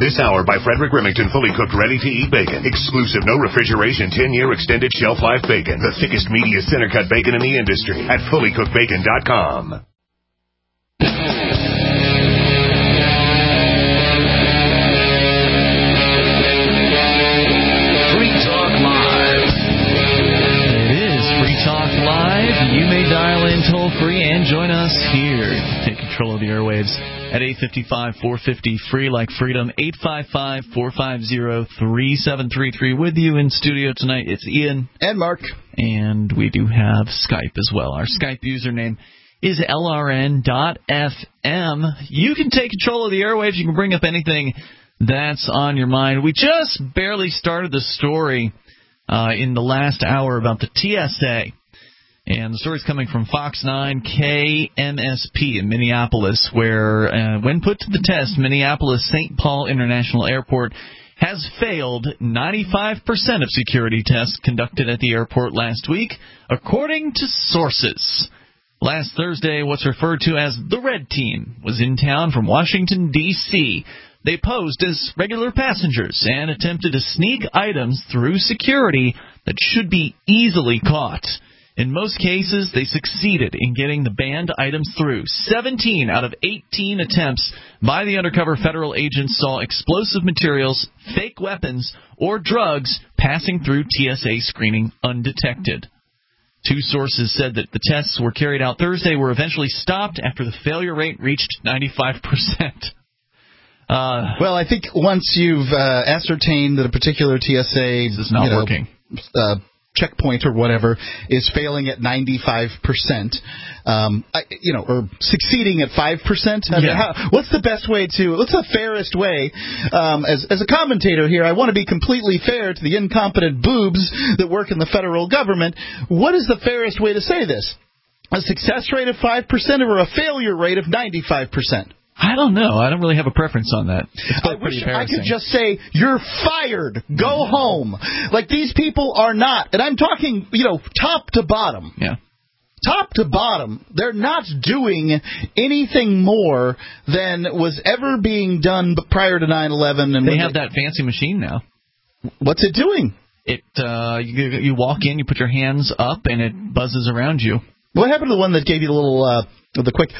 This hour by Frederick Remington, fully cooked, ready-to-eat bacon. Exclusive, no refrigeration, 10-year extended shelf life bacon. The thickest, meatiest center-cut bacon in the industry at fullycookedbacon.com. Free Talk Live. It is Free Talk Live. You may dial in toll-free and join us here. Take control of the airwaves at 855-450-FREE, like freedom, 855-450-3733. With you in studio tonight, it's Ian. And Mark. And we do have Skype as well. Our Skype username is LRN.FM. You can take control of the airwaves. You can bring up anything that's on your mind. We just barely started the story in the last hour about the TSA. And the story's coming from Fox 9 KMSP in Minneapolis, where when put to the test, Minneapolis-St. Paul International Airport has failed 95% of security tests conducted at the airport last week, according to sources. Last Thursday, what's referred to as the Red Team was in town from Washington, D.C. They posed as regular passengers and attempted to sneak items through security that should be easily caught. In most cases, they succeeded in getting the banned items through. 17 out of 18 attempts by the undercover federal agents saw explosive materials, fake weapons, or drugs passing through TSA screening undetected. Two sources said that the tests were carried out Thursday were eventually stopped after the failure rate reached 95%. Well, I think once you've ascertained that a particular TSA this is not working. Checkpoint or whatever is failing at 95%, or succeeding at 5%. What's the best way what's the fairest way? As a commentator here, I want to be completely fair to the incompetent boobs that work in the federal government. What is the fairest way to say this? A success rate of 5% or a failure rate of 95%? I don't know. I don't really have a preference on that. I wish I could just say, you're fired. Go home. Like, these people are not. And I'm talking, top to bottom. Yeah. Top to bottom, they're not doing anything more than was ever being done prior to 9/11. And they have that fancy machine now. What's it doing? You walk in, you put your hands up, and it buzzes around you. What happened to the one that gave you the little, the quick...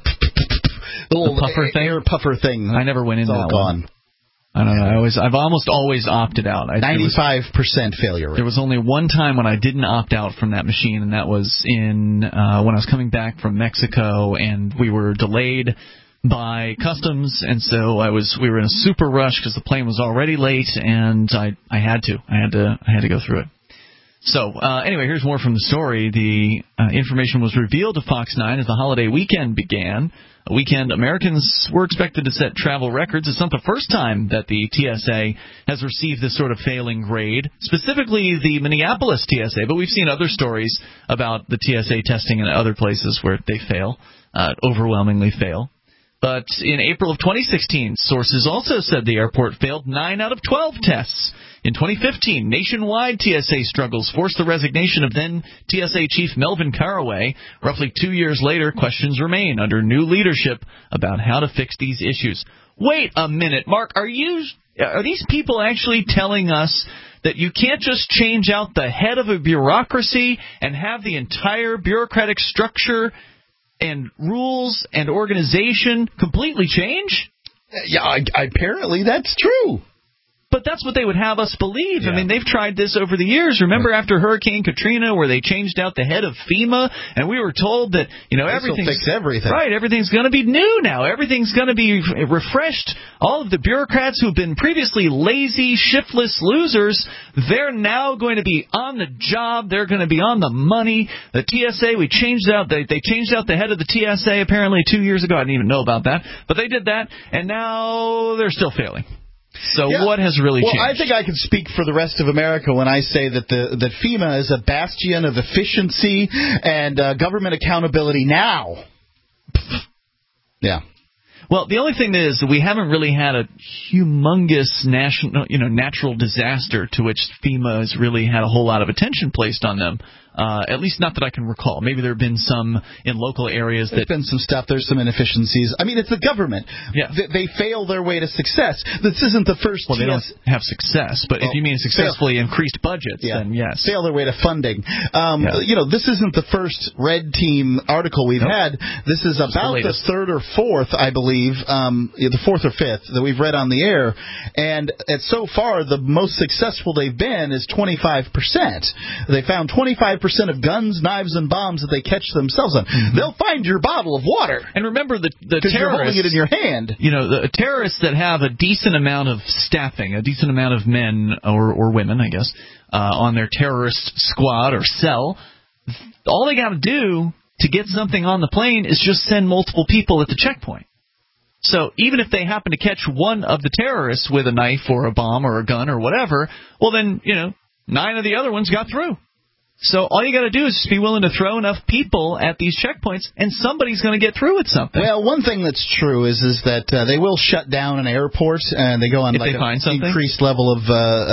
The puffer thing? Air puffer thing. I never went in that one. I don't know. I've almost always opted out. 95% failure rate. There was only one time when I didn't opt out from that machine, and that was when I was coming back from Mexico, and we were delayed by customs, and so we were in a super rush because the plane was already late, and I had to go through it. So, anyway, here's more from the story. The information was revealed to Fox 9 as the holiday weekend began. A weekend Americans were expected to set travel records. It's not the first time that the TSA has received this sort of failing grade, specifically the Minneapolis TSA, but we've seen other stories about the TSA testing in other places where they fail, overwhelmingly fail. But in April of 2016, sources also said the airport failed 9 out of 12 tests. In 2015, nationwide TSA struggles forced the resignation of then TSA Chief Melvin Caraway. Roughly 2 years later, questions remain under new leadership about how to fix these issues. Wait a minute, Mark, are these people actually telling us that you can't just change out the head of a bureaucracy and have the entire bureaucratic structure and rules and organization completely change? Yeah, apparently that's true. But that's what they would have us believe. Yeah. I mean, they've tried this over the years. Remember after Hurricane Katrina where they changed out the head of FEMA, and we were told that, everything's fix everything. Right, everything's going to be new now. Everything's going to be refreshed. All of the bureaucrats who've been previously lazy, shiftless losers, they're now going to be on the job. They're going to be on the money. The TSA, they changed out the head of the TSA apparently 2 years ago. I didn't even know about that. But they did that, and now they're still failing. So what has really changed? Well, I think I can speak for the rest of America when I say that that FEMA is a bastion of efficiency and government accountability now. Yeah. Well, the only thing is that we haven't really had a humongous natural disaster to which FEMA has really had a whole lot of attention placed on them At least not that I can recall. Maybe there have been some in local areas. There's been some stuff. There's some inefficiencies. I mean, it's the government. Yeah. They fail their way to success. This isn't the first. Well, they don't have success. But if you mean successfully increased budgets, then yes. Fail their way to funding. This isn't the first Red Team article we've had. This is about the third or fourth, I believe, the fourth or fifth that we've read on the air. And so far, the most successful they've been is 25%. They found 25% of guns, knives, and bombs that they catch themselves on. Mm-hmm. They'll find your bottle of water. And remember, the terrorists, you're holding it in your hand. The terrorists that have a decent amount of staffing, a decent amount of men or women, I guess, on their terrorist squad or cell, all they got to do to get something on the plane is just send multiple people at the checkpoint. So even if they happen to catch one of the terrorists with a knife or a bomb or a gun or whatever, well then, 9 of the other ones got through. So all you got to do is just be willing to throw enough people at these checkpoints, and somebody's going to get through with something. Well, one thing that's true is that they will shut down an airport, and they go on an increased level of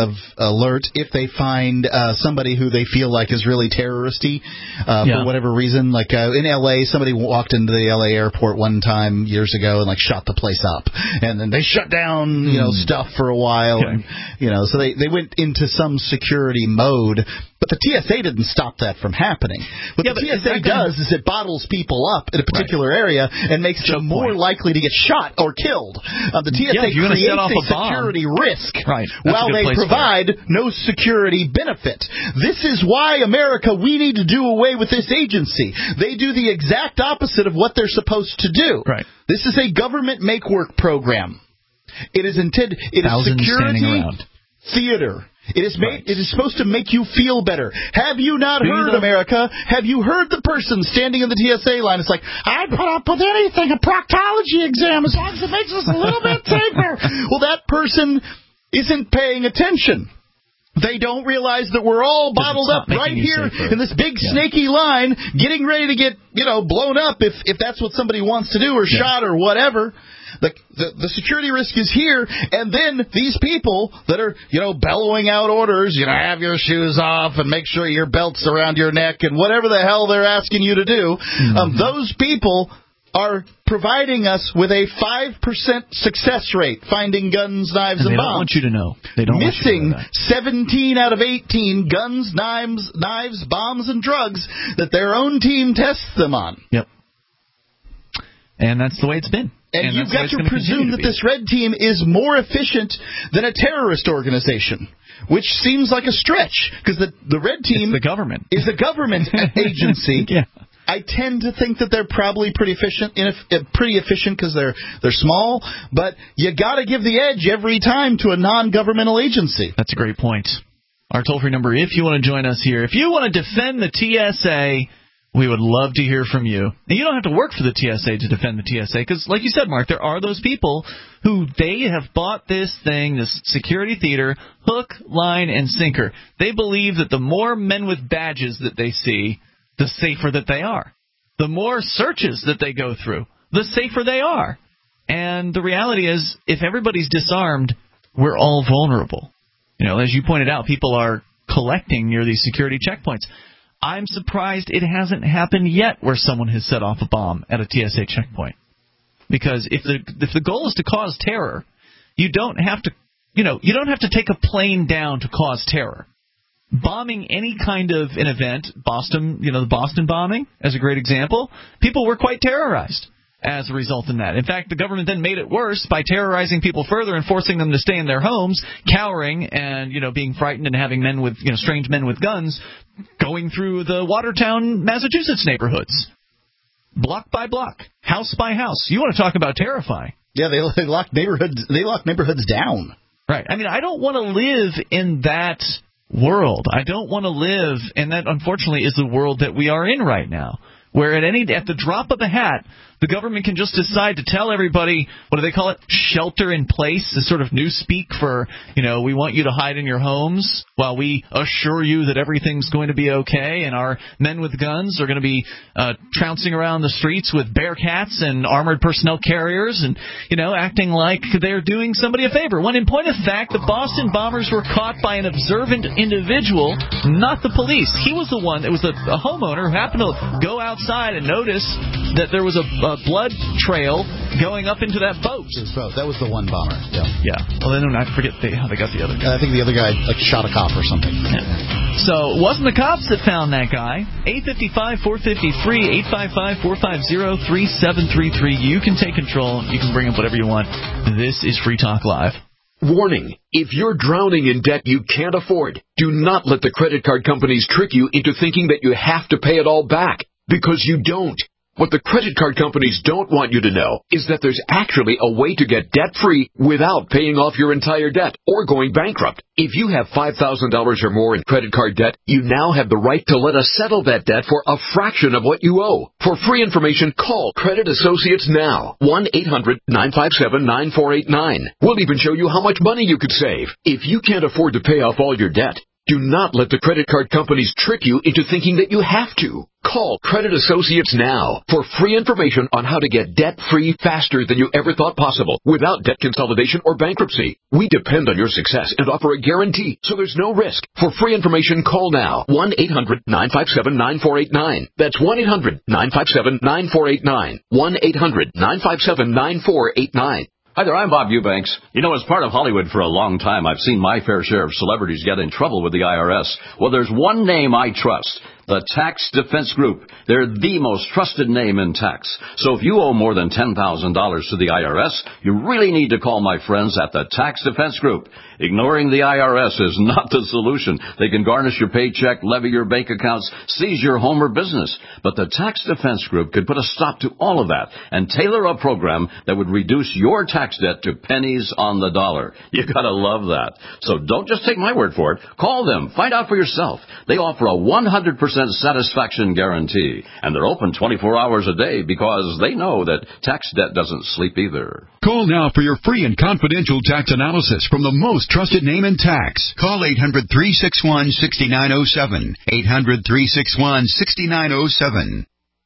alert if they find somebody who they feel like is really terroristy for whatever reason. Like in L.A., somebody walked into the L.A. airport one time years ago and shot the place up, and then they shut down stuff for a while. Okay. And, so they went into some security mode. But the TSA didn't stop that from happening. What the TSA does is it bottles people up in a particular area and makes them more likely to get shot or killed. The TSA creates a security risk while they provide no security benefit. This is why, America, we need to do away with this agency. They do the exact opposite of what they're supposed to do. Right. This is a government make-work program. It is intended. It is security theater. It is supposed to make you feel better. Have you not heard, America? Have you heard the person standing in the TSA line? It's like, I'd put up with anything, a proctology exam, as long as it makes us a little bit safer. Well, that person isn't paying attention. They don't realize that we're all bottled up right here in this big snaky line, getting ready to get, blown up if that's what somebody wants to do, or shot or whatever. The security risk is here, and then these people that are, bellowing out orders, have your shoes off and make sure your belt's around your neck and whatever the hell they're asking you to do, those people are providing us with a 5% success rate finding guns, knives, and bombs. They don't want you to know. They don't missing want you to know 17 out of 18 guns, knives, bombs, and drugs that their own team tests them on. Yep. And that's the way it's been. And you've got to presume that this Red Team is more efficient than a terrorist organization, which seems like a stretch, because the Red Team the government. Is a government agency. Yeah. I tend to think that they're probably pretty efficient because they're small, but you got to give the edge every time to a non-governmental agency. That's a great point. Our toll-free number, if you want to join us here, if you want to defend the TSA, we would love to hear from you. And you don't have to work for the TSA to defend the TSA, because, like you said, Mark, there are those people who they have bought this thing, this security theater, hook, line, and sinker. They believe that the more men with badges that they see, the safer that they are. The more searches that they go through, the safer they are. And the reality is, if everybody's disarmed, we're all vulnerable. As you pointed out, people are collecting near these security checkpoints. I'm surprised it hasn't happened yet where someone has set off a bomb at a TSA checkpoint. Because if the goal is to cause terror, you don't have to take a plane down to cause terror. Bombing any kind of an event, the Boston bombing as a great example, people were quite terrorized as a result of that. In fact, the government then made it worse by terrorizing people further and forcing them to stay in their homes, cowering and being frightened, and having men with strange men with guns going through the Watertown, Massachusetts neighborhoods, block by block, house by house. You want to talk about terrifying? Yeah, they lock neighborhoods. They lock neighborhoods down. Right. I mean, I don't want to live in that world. I don't want to live, and that unfortunately is the world that we are in right now, where at the drop of a hat, the government can just decide to tell everybody, what do they call it, shelter in place, is sort of new speak for, we want you to hide in your homes while we assure you that everything's going to be okay, and our men with guns are going to be trouncing around the streets with Bearcats and armored personnel carriers and, acting like they're doing somebody a favor. When in point of fact, the Boston bombers were caught by an observant individual, not the police. He was the one, it was a homeowner who happened to go outside and notice that there was a blood trail going up into that boat. That was the one bomber. Yeah. Well, then I forget how they got the other guy. I think the other guy shot a cop or something. Yeah. So it wasn't the cops that found that guy. 855-450-FREE, 855-450-3733. You can take control. You can bring up whatever you want. This is Free Talk Live. Warning, if you're drowning in debt you can't afford, do not let the credit card companies trick you into thinking that you have to pay it all back, because you don't. What the credit card companies don't want you to know is that there's actually a way to get debt-free without paying off your entire debt or going bankrupt. If you have $5,000 or more in credit card debt, you now have the right to let us settle that debt for a fraction of what you owe. For free information, call Credit Associates now. 1-800-957-9489. We'll even show you how much money you could save. If you can't afford to pay off all your debt, do not let the credit card companies trick you into thinking that you have to. Call Credit Associates now for free information on how to get debt-free faster than you ever thought possible without debt consolidation or bankruptcy. We depend on your success and offer a guarantee, so there's no risk. For free information, call now. 1-800-957-9489. That's 1-800-957-9489. 1-800-957-9489. Hi there, I'm Bob Eubanks. As part of Hollywood for a long time, I've seen my fair share of celebrities get in trouble with the IRS. Well, there's one name I trust. The Tax Defense Group. They're the most trusted name in tax. So if you owe more than $10,000 to the IRS, you really need to call my friends at the Tax Defense Group. Ignoring the IRS is not the solution. They can garnish your paycheck, levy your bank accounts, seize your home or business. But the Tax Defense Group could put a stop to all of that and tailor a program that would reduce your tax debt to pennies on the dollar. You gotta love that. So don't just take my word for it. Call them. Find out for yourself. They offer a 100% satisfaction guarantee, and they're open 24 hours a day because they know that tax debt doesn't sleep either. Call now for your free and confidential tax analysis from the most trusted name in tax. Call 800-361-6907. 800-361-6907.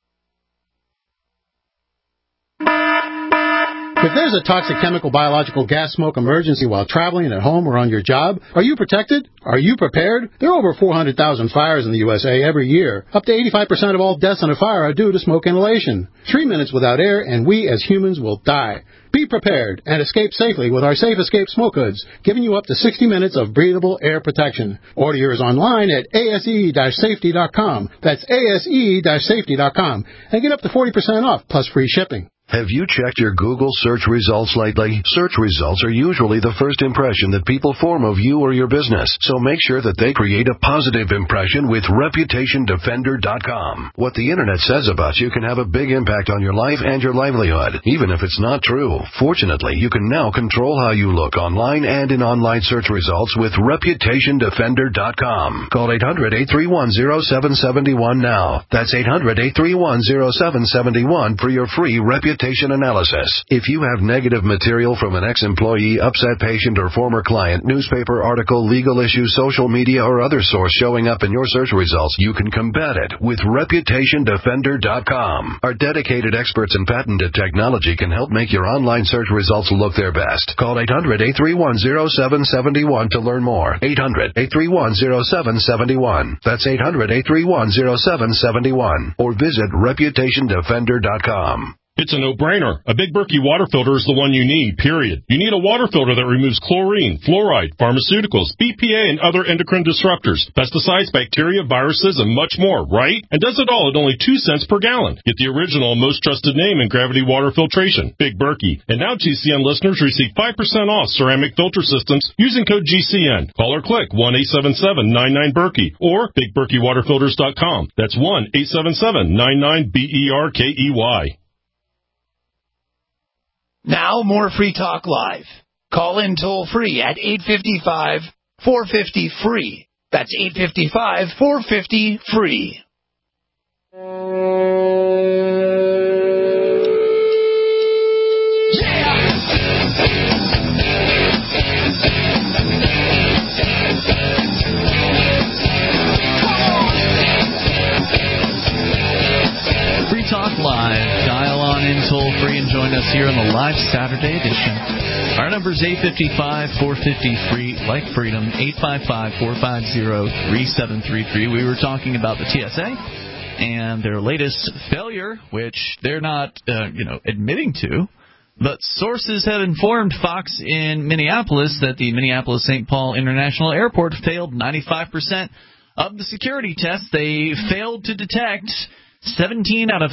If there's a toxic chemical, biological, gas smoke emergency while traveling at home or on your job, are you protected? Are you prepared? There are over 400,000 fires in the USA every year. Up to 85% of all deaths in a fire are due to smoke inhalation. 3 minutes without air, and we as humans will die. Be prepared and escape safely with our Safe Escape Smoke Hoods, giving you up to 60 minutes of breathable air protection. Order yours online at ase-safety.com. That's ase-safety.com. And get up to 40% off, plus free shipping. Have you checked your Google search results lately? Search results are usually the first impression that people form of you or your business, so make sure that they create a positive impression with ReputationDefender.com. What the Internet says about you can have a big impact on your life and your livelihood, even if it's not true. Fortunately, you can now control how you look online and in online search results with ReputationDefender.com. Call 800-831-0771 now. That's 800-831-0771 for your free reputation analysis. If you have negative material from an ex-employee, upset patient, or former client, newspaper article, legal issue, social media, or other source showing up in your search results, you can combat it with ReputationDefender.com. Our dedicated experts in patented technology can help make your online search results look their best. Call 800-831-0771 to learn more. 800-831-0771. That's 800-831-0771. Or visit ReputationDefender.com. It's a no-brainer. A Big Berkey water filter is the one you need, period. You need a water filter that removes chlorine, fluoride, pharmaceuticals, BPA, and other endocrine disruptors, pesticides, bacteria, viruses, and much more, right? And does it all at only 2 cents per gallon. Get the original, most trusted name in gravity water filtration, Big Berkey. And now GCN listeners receive 5% off ceramic filter systems using code GCN. Call or click 1-877-99-BERKEY or BigBerkeyWaterFilters.com. That's 1-877-99-BERKEY. Now, more Free Talk Live. Call in toll-free at 855-450-FREE. That's 855-450-FREE. here on the live Saturday edition. Our number is 855-450-FREE, like freedom, 855-450-3733. We were talking about the TSA and their latest failure, which they're not, admitting to. But sources have informed Fox in Minneapolis that the Minneapolis-St. Paul International Airport failed 95% of the security tests. They failed to detect 17 out of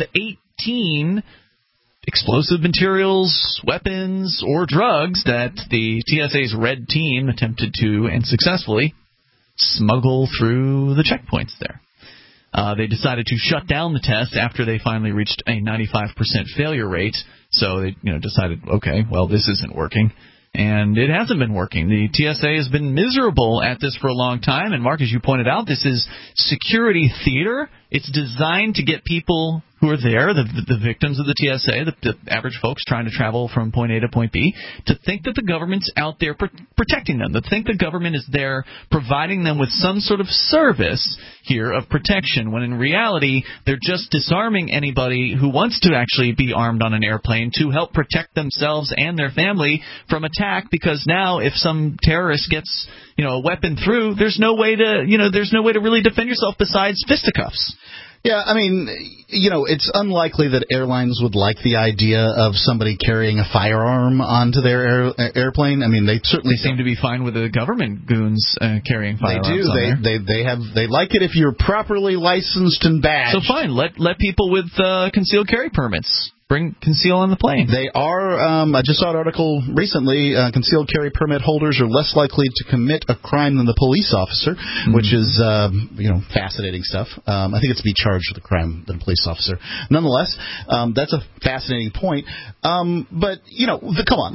18 explosive materials, weapons, or drugs that the TSA's red team attempted to, and successfully, smuggle through the checkpoints there. They decided to shut down the test after they finally reached a 95% failure rate. So they decided, okay, well, this isn't working. And it hasn't been working. The TSA has been miserable at this for a long time. And, Mark, as you pointed out, this is security theater. It's designed to get people who are there, the victims of the TSA, the average folks trying to travel from point A to point B, to think that the government's out there protecting them, to think the government is there providing them with some sort of service here of protection, when in reality they're just disarming anybody who wants to actually be armed on an airplane to help protect themselves and their family from attack, because now if some terrorist gets a weapon through, there's no way to really defend yourself besides fisticuffs. Yeah, I mean, it's unlikely that airlines would like the idea of somebody carrying a firearm onto their airplane. I mean, they certainly seem to be fine with the government goons carrying firearms. They do. On there. They like it if you're properly licensed and badged. So fine, let people with concealed carry permits conceal on the plane. They are. I just saw an article recently. Concealed carry permit holders are less likely to commit a crime than the police officer, which is fascinating stuff. I think it's to be charged with a crime than a police officer. Nonetheless, that's a fascinating point. But come on,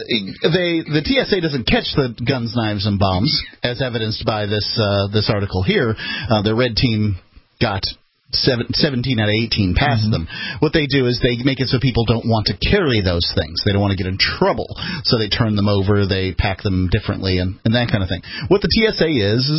the TSA doesn't catch the guns, knives, and bombs, as evidenced by this article here. The red team got 17 out of 18 past them. What they do is they make it so people don't want to carry those things. They don't want to get in trouble, so they turn them over, they pack them differently, and that kind of thing. What the TSA is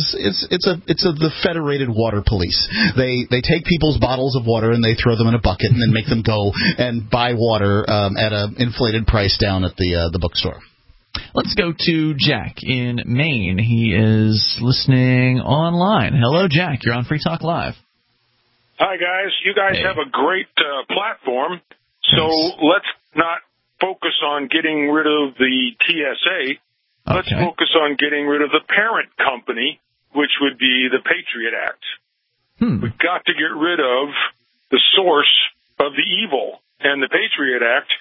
the Federated Water Police. They take people's bottles of water and they throw them in a bucket and then make them go and buy water at an inflated price down at the bookstore. Let's go to Jack in Maine. He is listening online. Hello, Jack. You're on Free Talk Live. Hi, guys. You guys have a great platform, so let's not focus on getting rid of the TSA. Let's focus on getting rid of the parent company, which would be the Patriot Act. We've got to get rid of the source of the evil, and the Patriot Act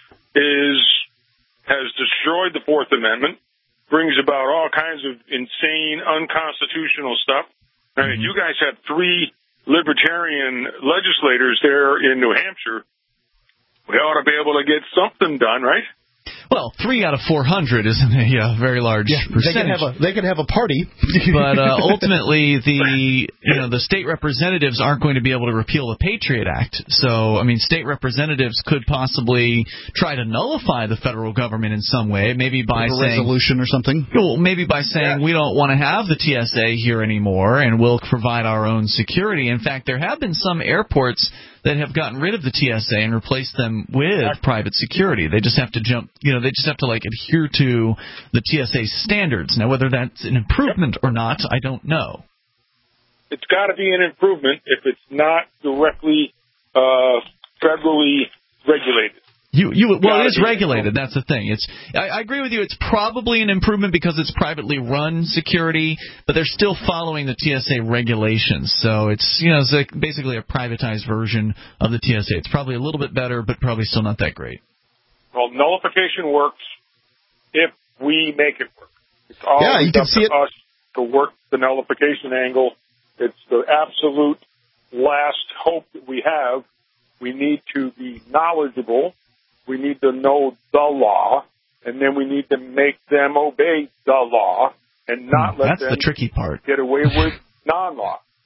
has destroyed the Fourth Amendment, brings about all kinds of insane, unconstitutional stuff. And you guys have 3 libertarian legislators there in New Hampshire. We ought to be able to get something done, right? Well, 3 out of 400 isn't a very large percentage. They could have a party, but ultimately, the state representatives aren't going to be able to repeal the Patriot Act. So, I mean, state representatives could possibly try to nullify the federal government in some way, maybe by saying resolution or something. Well, maybe by saying we don't want to have the TSA here anymore, and we'll provide our own security. In fact, there have been some airports that have gotten rid of the TSA and replaced them with private security. They just have to adhere to the TSA standards. Now, whether that's an improvement or not, I don't know. It's got to be an improvement if it's not directly federally regulated. It is regulated. That's the thing. I agree with you. It's probably an improvement because it's privately run security, but they're still following the TSA regulations. So it's basically a privatized version of the TSA. It's probably a little bit better, but probably still not that great. Well, nullification works if we make it work. It's always up to us to work the nullification angle. It's the absolute last hope that we have. We need to be knowledgeable. We need to know the law, and then we need to make them obey the law and not let them the tricky part. get away with non-law.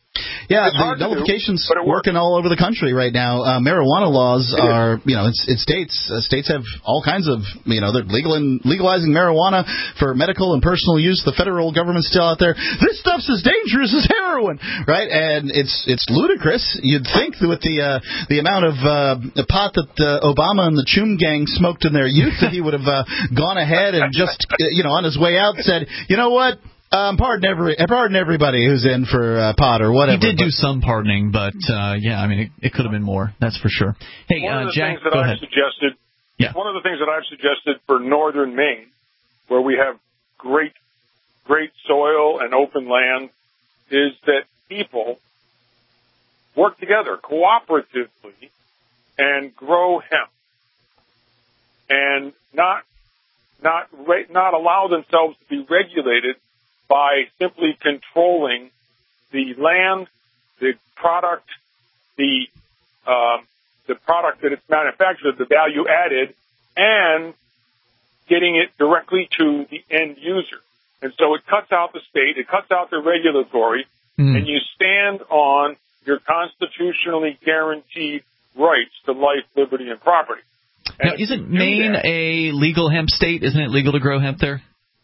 Yeah, the nullification's working all over the country right now. Marijuana laws are, in states. States have all kinds of, they're legalizing marijuana for medical and personal use. The federal government's still out there. This stuff's as dangerous as heroin, right? And it's ludicrous. You'd think that with the amount of pot that Obama and the Chum gang smoked in their youth, that he would have gone ahead and just, on his way out said, you know what? Pardon everybody who's in for pot or whatever. He did do some pardoning, but it could have been more. That's for sure. Hey, Jack, go ahead. One of the things that I've suggested for northern Maine, where we have great soil and open land, is that people work together cooperatively and grow hemp, and not allow themselves to be regulated by simply controlling the land, the product, the product that it's manufactured, the value added, and getting it directly to the end user. And so it cuts out the state, it cuts out the regulatory, and you stand on your constitutionally guaranteed rights to life, liberty, and property. Now, isn't Maine a legal hemp state? Isn't it legal to grow hemp there?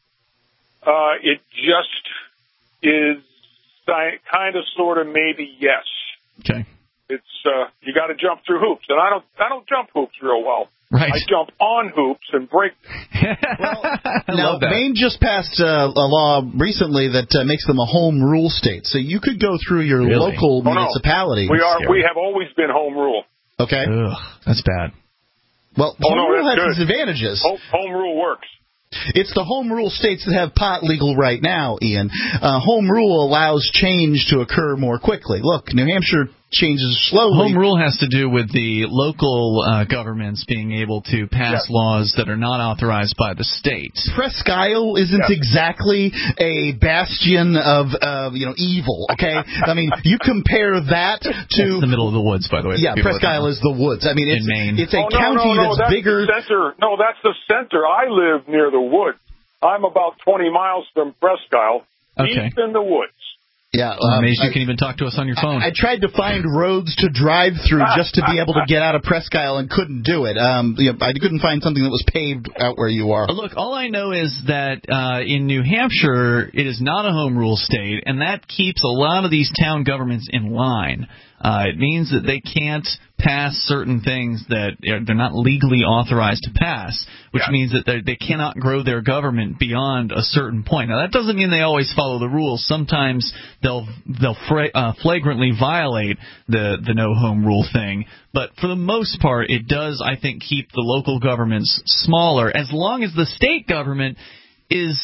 It just is kind of, sort of, maybe yes. Okay. It's you got to jump through hoops, and I don't jump hoops real well. Right. I jump on hoops and break them. Now, Maine just passed a law recently that makes them a home rule state, so you could go through your local municipality. No. We have always been home rule. Okay. Ugh, that's bad. Well, home rule has its advantages. Home rule works. It's the home rule states that have pot legal right now, Ian. Home rule allows change to occur more quickly. Look, New Hampshire changes slowly. Home rule has to do with the local governments being able to pass laws that are not authorized by the state. Presque Isle isn't exactly a bastion of evil, okay? I mean, you compare that to... That's the middle of the woods, by the way. Yeah, Presque Isle is the woods. I mean, it's, in Maine. It's a county that's bigger... The center. No, that's the center. I live near the woods. I'm about 20 miles from Presque Isle, deep in the woods. Yeah, I'm amazed you can even talk to us on your phone. I tried to find roads to drive through just to be able to get out of Presque Isle and couldn't do it. I couldn't find something that was paved out where you are. Look, all I know is that in New Hampshire, it is not a home rule state, and that keeps a lot of these town governments in line. It means that they can't pass certain things that they're not legally authorized to pass, which means that they cannot grow their government beyond a certain point. Now, that doesn't mean they always follow the rules. Sometimes they'll flagrantly violate the no home rule thing. But for the most part, it does, I think, keep the local governments smaller, as long as the state government is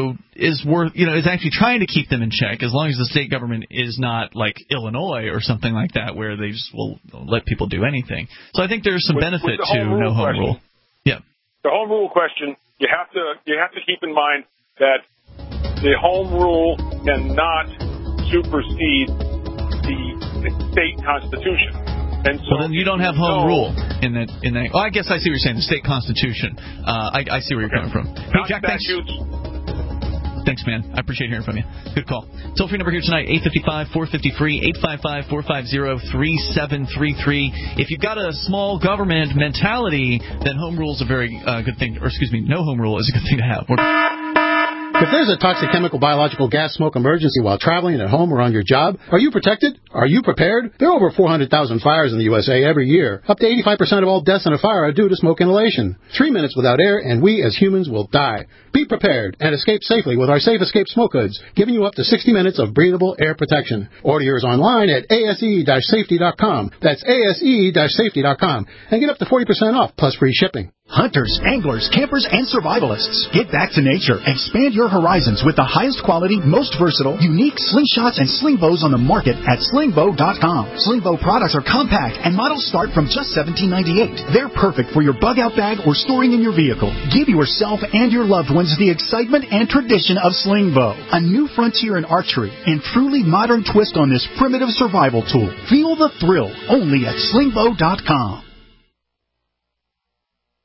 actually trying to keep them in check, as long as the state government is not like Illinois or something like that, where they just will let people do anything. So I think there's some benefit to no home rule. Yeah. The home rule question, you have to keep in mind that the home rule cannot supersede the state constitution. And so then you don't have home rule in that. Oh, I guess I see what you're saying. The state constitution. I see where you're coming from. Hey, Jack, thanks. Thanks, man. I appreciate hearing from you. Good call. Toll-free number here tonight, 855-450-FREE, 855-450-3733. If you've got a small government mentality, then home rule is a very good thing. Or, excuse me, no home rule is a good thing to have. If there's a toxic chemical, biological, gas smoke emergency while traveling at home or on your job, are you protected? Are you prepared? There are over 400,000 fires in the USA every year. Up to 85% of all deaths in a fire are due to smoke inhalation. 3 minutes without air, and we as humans will die. Be prepared and escape safely with our Safe Escape Smoke Hoods, giving you up to 60 minutes of breathable air protection. Order yours online at ase-safety.com. That's ase-safety.com. And get up to 40% off, plus free shipping. Hunters, anglers, campers, and survivalists. Get back to nature. Expand your horizons with the highest quality, most versatile, unique slingshots and sling bows on the market at slingbow.com. Sling bow products are compact and models start from just $17.98. They're perfect for your bug out bag or storing in your vehicle. Give yourself and your loved ones the excitement and tradition of sling bow. A new frontier in archery and truly modern twist on this primitive survival tool. Feel the thrill only at slingbow.com.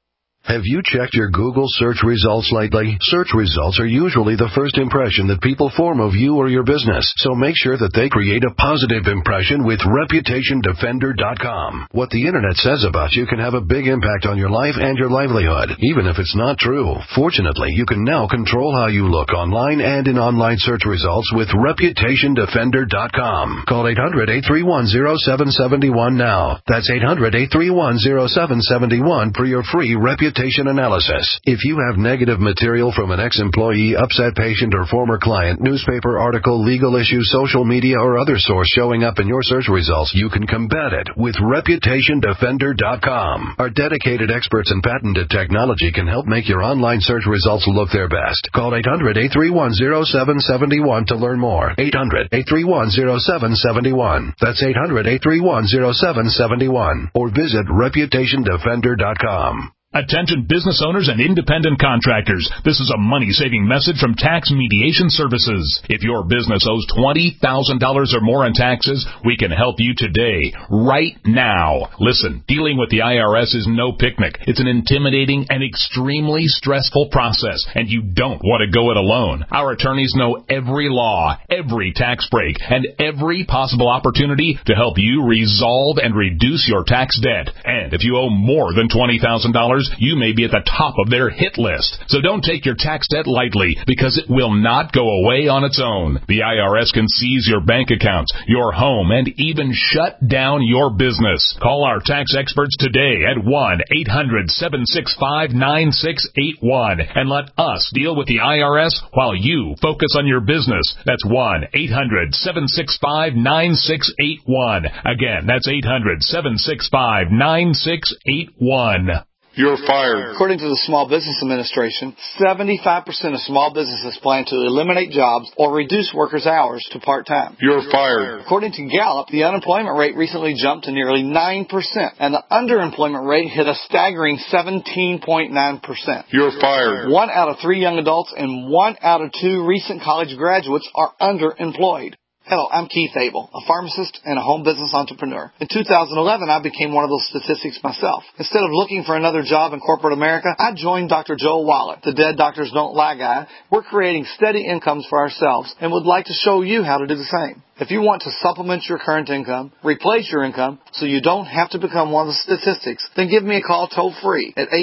Have you checked your Google search results lately? Search results are usually the first impression that people form of you or your business, so make sure that they create a positive impression with ReputationDefender.com. What the Internet says about you can have a big impact on your life and your livelihood, even if it's not true. Fortunately, you can now control how you look online and in online search results with ReputationDefender.com. Call 800-831-0771 now. That's 800-831-0771 for your free reputation analysis. If you have negative material from an ex-employee, upset patient, or former client, newspaper article, legal issue, social media, or other source showing up in your search results, you can combat it with ReputationDefender.com. Our dedicated experts in patented technology can help make your online search results look their best. Call 800-831-0771 to learn more. 800-831-0771. That's 800-831-0771. Or visit ReputationDefender.com. Attention business owners and independent contractors. This is a money-saving message from Tax Mediation Services. If your business owes $20,000 or more in taxes, we can help you today, right now. Listen, dealing with the IRS is no picnic. It's an intimidating and extremely stressful process, and you don't want to go it alone. Our attorneys know every law, every tax break, and every possible opportunity to help you resolve and reduce your tax debt. And if you owe more than $20,000, you may be at the top of their hit list. So don't take your tax debt lightly, because it will not go away on its own. The IRS can seize your bank accounts, your home, and even shut down your business. Call our tax experts today at 1-800-765-9681 and let us deal with the IRS while you focus on your business. That's 1-800-765-9681. Again, that's 800-765-9681. You're fired. According to the Small Business Administration, 75% of small businesses plan to eliminate jobs or reduce workers' hours to part-time. You're fired. According to Gallup, the unemployment rate recently jumped to nearly 9%, and the underemployment rate hit a staggering 17.9%. You're fired. 1 out of 3 young adults and 1 out of 2 recent college graduates are underemployed. Hello, I'm Keith Abel, a pharmacist and a home business entrepreneur. In 2011, I became one of those statistics myself. Instead of looking for another job in corporate America, I joined Dr. Joel Wallach, the Dead Doctors Don't Lie guy. We're creating steady incomes for ourselves and would like to show you how to do the same. If you want to supplement your current income, replace your income, so you don't have to become one of the statistics, then give me a call toll-free at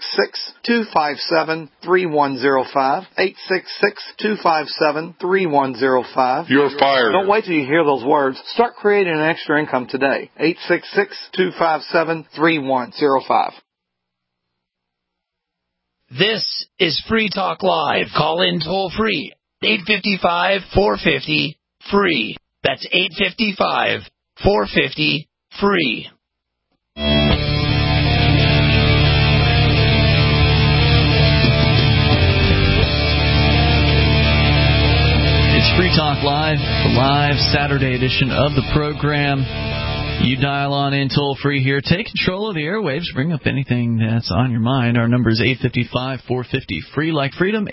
866-257-3105, 866-257-3105. You're fired. Don't wait till you hear those words. Start creating an extra income today. 866-257-3105. This is Free Talk Live. Call in toll-free. 855-450-FREE. That's 855-450-FREE. It's Free Talk Live, the live Saturday edition of the program. You dial on in toll-free here. Take control of the airwaves. Bring up anything that's on your mind. Our number is 855-450-FREE, like freedom,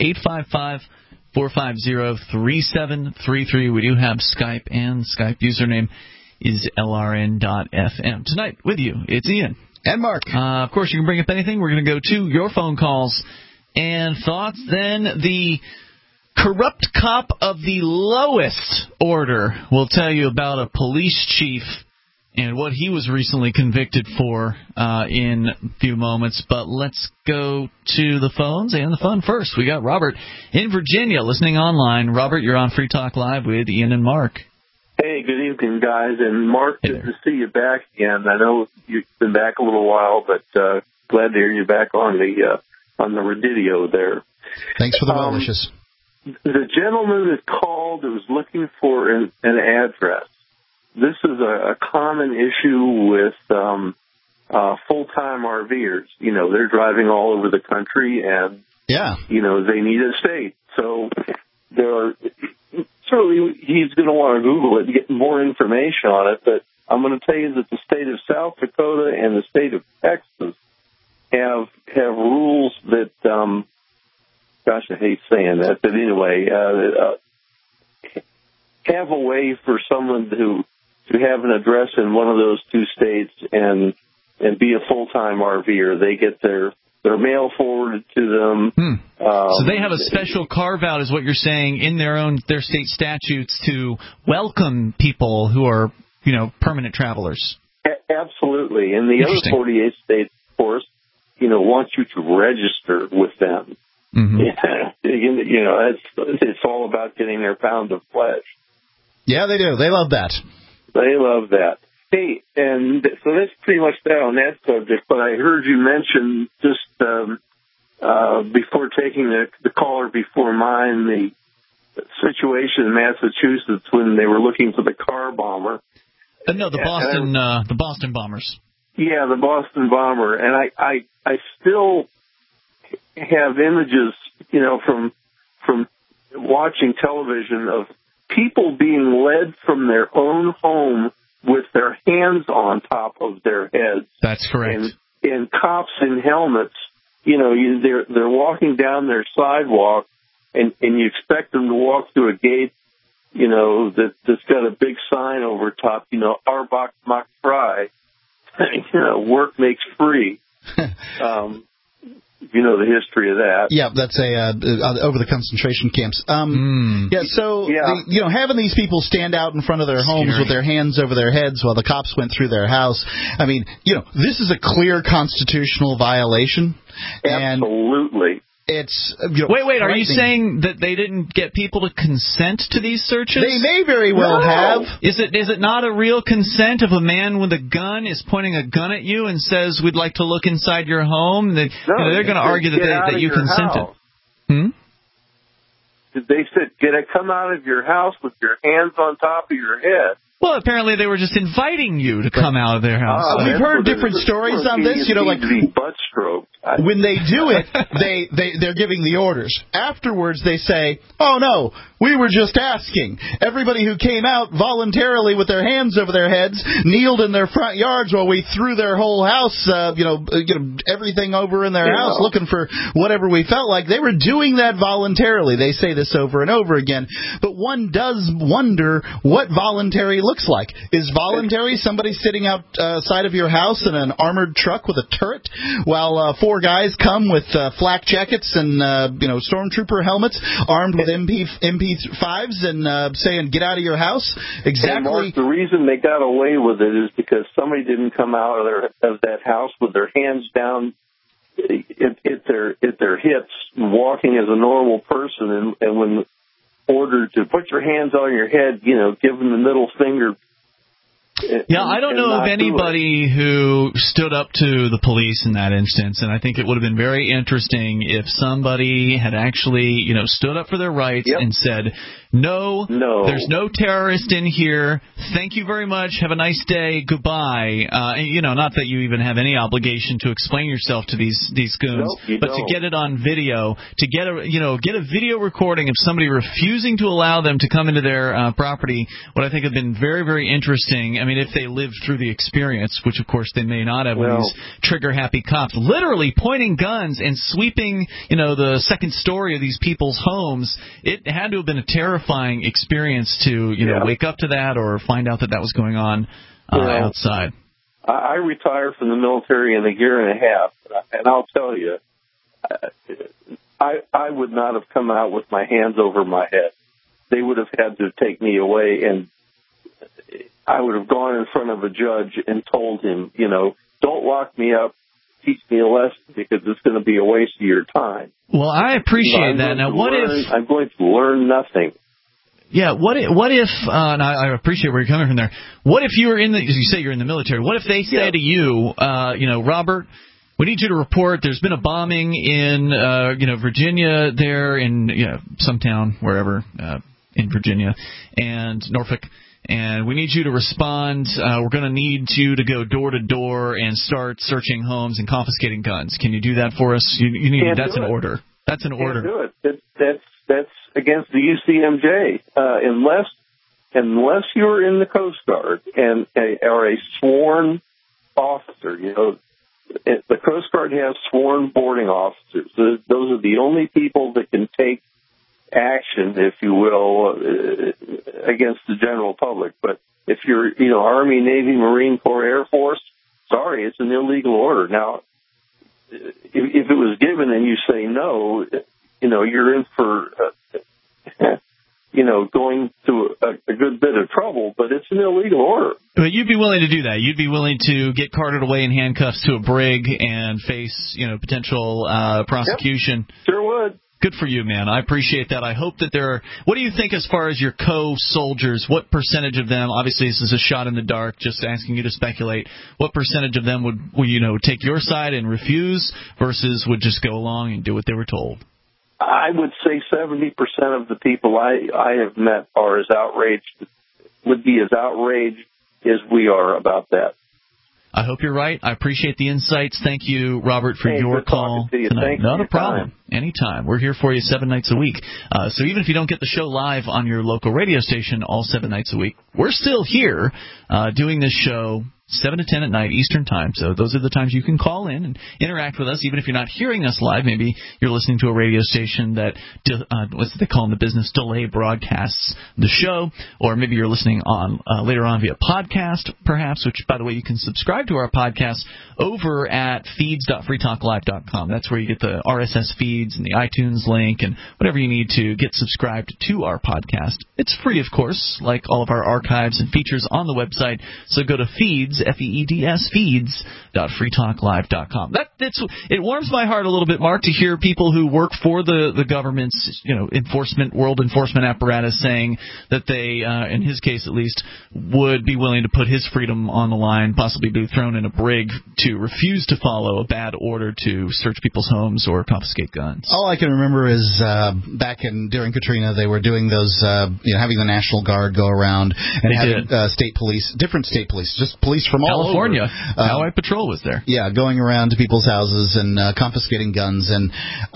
855-450-3733. We do have Skype, and Skype username is LRN.FM. Tonight, with you, it's Ian. And Mark. Of course, you can bring up anything. We're going to go to your phone calls and thoughts. Then the corrupt cop of the lowest order will tell you about a police chief and what he was recently convicted for in a few moments. But let's go to the phones and the fun first. We got Robert in Virginia listening online. Robert, you're on Free Talk Live with Ian and Mark. Hey, good evening, guys. And Mark, good to see you back again. I know you've been back a little while, but glad to hear you back on the radio there. Thanks for the well wishes. The gentleman that called was looking for an address. This is a common issue with full-time RVers. You know, they're driving all over the country, and you know, they need a state. So certainly he's going to want to Google it and get more information on it. But I'm going to tell you that the state of South Dakota and the state of Texas have rules that, gosh, I hate saying that, but anyway, have a way for someone to have an address in one of those two states and be a full-time RVer. They get their They're mail forwarded to them. So they have a special carve-out, is what you're saying, in their state statutes to welcome people who are, permanent travelers. Absolutely. And the other 48 states, of course, want you to register with them. Mm-hmm. It's all about getting their pound of flesh. Yeah, they do. They love that. They love that. Hey, and so that's pretty much that on that subject, but I heard you mention just before taking the caller before mine, the situation in Massachusetts when they were looking for the car bomber. No, the Boston bombers. Yeah, the Boston bomber. And I still have images, from watching television of people being led from their own home with their hands on top of their heads. That's correct. And cops in helmets, they're walking down their sidewalk, and you expect them to walk through a gate, that's got a big sign over top, Arbach macht frei, work makes free. The history of that. Yeah, that's over the concentration camps. Having these people stand out in front of their homes with their hands over their heads while the cops went through their house. I mean, this is a clear constitutional violation. Absolutely. It's wait. Are you saying that they didn't get people to consent to these searches? They may very well have. Is it not a real consent if a man with a gun is pointing a gun at you and says, "We'd like to look inside your home"? They're going to argue that you consented. They said, come out of your house with your hands on top of your head. Well, apparently they were just inviting you to come out of their house. We've heard different stories on this. Like butt stroked. When they do it, they're giving the orders. Afterwards, they say, "Oh no, we were just asking." Everybody who came out voluntarily with their hands over their heads kneeled in their front yards while we threw their whole house, everything over in their house, looking for whatever we felt like. They were doing that voluntarily. They say this over and over again, but one does wonder what voluntary looks like. Is voluntary somebody sitting outside of your house in an armored truck with a turret while four guys come with flak jackets and stormtrooper helmets armed with MP5s and saying, "Get out of your house"? Exactly. And Mark, the reason they got away with it is because somebody didn't come out of that house with their hands down at their hips, walking as a normal person, and when ordered to put your hands on your head, give them the middle finger. I don't know of anybody who stood up to the police in that instance, and I think it would have been very interesting if somebody had actually, stood up for their rights and said, no, there's no terrorist in here. Thank you very much. Have a nice day. Goodbye. Not that you even have any obligation to explain yourself to these goons, but to get it on video, to get a video recording of somebody refusing to allow them to come into their property, what I think have been very, very interesting. I mean, if they lived through the experience, which of course they may not have, with these trigger-happy cops literally pointing guns and sweeping, the second story of these people's homes, it had to have been a terrifying experience to, wake up to that or find out that was going on outside. I retired from the military in a year and a half, and I'll tell you, I would not have come out with my hands over my head. They would have had to take me away, and I would have gone in front of a judge and told him, don't lock me up, teach me a lesson, because it's going to be a waste of your time. Well, I appreciate that. Now, if I'm going to learn nothing? Yeah, what if and I appreciate where you're coming from there. What if you were you say you're in the military, what if they say to you, Robert, we need you to report there's been a bombing in, Virginia there in, some town, wherever, in Virginia, and Norfolk, and we need you to respond. We're going to need you to go door to door and start searching homes and confiscating guns. Can you do that for us? That's an order. That's an order. Can't do it. That's against the UCMJ. Unless you're in the Coast Guard and are a sworn officer, the Coast Guard has sworn boarding officers. Those are the only people that can take action, if you will, against the general public. But if you're, Army, Navy, Marine Corps, Air Force, sorry, it's an illegal order. Now, if it was given and you say no, you're in for, going through a good bit of trouble, but it's an illegal order. But you'd be willing to do that. You'd be willing to get carted away in handcuffs to a brig and face, potential prosecution. Yep, sure would. Good for you, man. I appreciate that. I hope that there are... What do you think as far as your co-soldiers? What percentage of them... Obviously, this is a shot in the dark, just asking you to speculate. What percentage of them would take your side and refuse versus would just go along and do what they were told? I would say 70% of the people I have met are would be as outraged as we are about that. I hope you're right. I appreciate the insights. Thank you, Robert, for your call tonight. Not a problem. Anytime. We're here for you 7 nights a week. So even if you don't get the show live on your local radio station all 7 nights a week, we're still here doing this show 7 to 10 at night Eastern Time. So those are the times you can call in and interact with us, even if you're not hearing us live. Maybe you're listening to a radio station that, what they call in the business, delay broadcasts the show, or maybe you're listening on later on via podcast, perhaps, which, by the way, you can subscribe to our podcast over at feeds.freetalklive.com. That's where you get the RSS feeds and the iTunes link and whatever you need to get subscribed to our podcast. It's free, of course, like all of our archives and features on the website. So go to feeds, F-E-E-D-S, feeds.freetalklive.com. It warms my heart a little bit, Mark, to hear people who work for the government's world enforcement apparatus saying that they, in his case at least, would be willing to put his freedom on the line, possibly be thrown in a brig to refuse to follow a bad order to search people's homes or confiscate guns. All I can remember is during Katrina, they were doing those, having the National Guard go around and having different state police, just police from all California. over. Allied Patrol was there. Yeah, going around to people's houses and confiscating guns. And,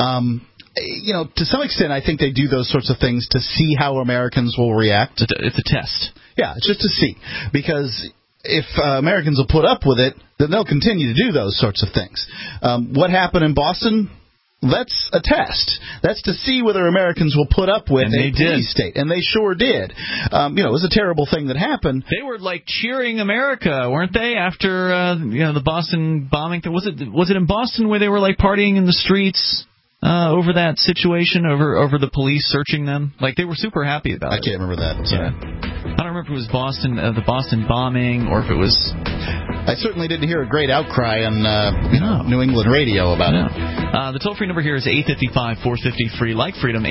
to some extent, I think they do those sorts of things to see how Americans will react. It's a test. Yeah, it's just to see. Because if Americans will put up with it, then they'll continue to do those sorts of things. What happened in Boston? That's a test. That's to see whether Americans will put up with a police state. And they sure did. It was a terrible thing that happened. They were cheering America, weren't they, after the Boston bombing? Was it in Boston where they were partying in the streets over that situation, over the police searching them? They were super happy about it. I can't remember that. Yeah. I don't remember if it was the Boston bombing or if it was... I certainly didn't hear a great outcry on New England radio about it. The toll-free number here is 855-450-FREE, like Freedom,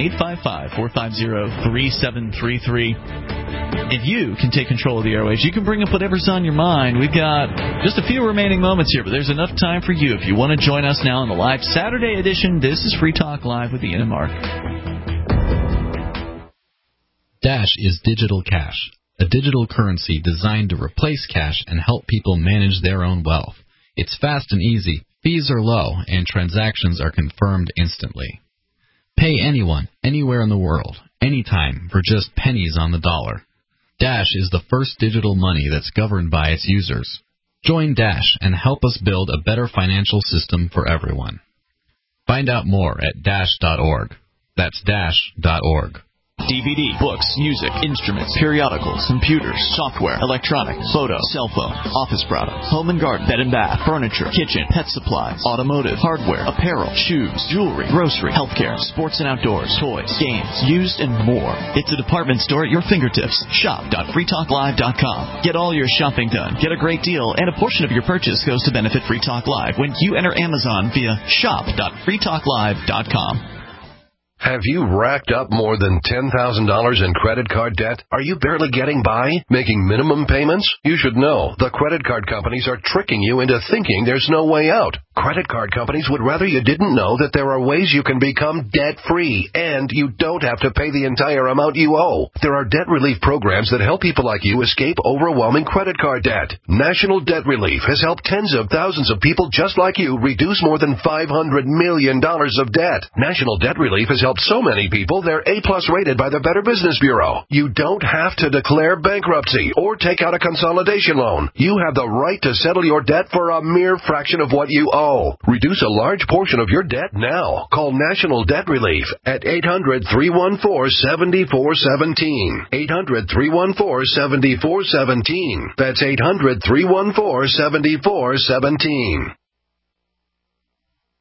855-450-3733. If you can take control of the airwaves, you can bring up whatever's on your mind. We've got just a few remaining moments here, but there's enough time for you. If you want to join us now on the live Saturday edition, this is Free Talk Live with Ian and Mark. Dash is digital cash, a digital currency designed to replace cash and help people manage their own wealth. It's fast and easy, fees are low, and transactions are confirmed instantly. Pay anyone, anywhere in the world, anytime, for just pennies on the dollar. Dash is the first digital money that's governed by its users. Join Dash and help us build a better financial system for everyone. Find out more at dash.org. That's dash.org. DVD, books, music, instruments, periodicals, computers, software, electronics, photo, cell phone, office products, home and garden, bed and bath, furniture, kitchen, pet supplies, automotive, hardware, apparel, shoes, jewelry, grocery, healthcare, sports and outdoors, toys, games, used, and more. It's a department store at your fingertips. Shop.freetalklive.com. Get all your shopping done, get a great deal, and a portion of your purchase goes to benefit Free Talk Live when you enter Amazon via shop.freetalklive.com. Have you racked up more than $10,000 in credit card debt? Are you barely getting by? Making minimum payments? You should know the credit card companies are tricking you into thinking there's no way out. Credit card companies would rather you didn't know that there are ways you can become debt-free, and you don't have to pay the entire amount you owe. There are debt relief programs that help people like you escape overwhelming credit card debt. National Debt Relief has helped tens of thousands of people just like you reduce more than $500 million of debt. National Debt Relief has helped so many people they're A-plus rated by the Better Business Bureau. You don't have to declare bankruptcy or take out a consolidation loan. You have the right to settle your debt for a mere fraction of what you owe. Reduce a large portion of your debt now. Call National Debt Relief at 800-314-7417. 800-314-7417. That's 800-314-7417.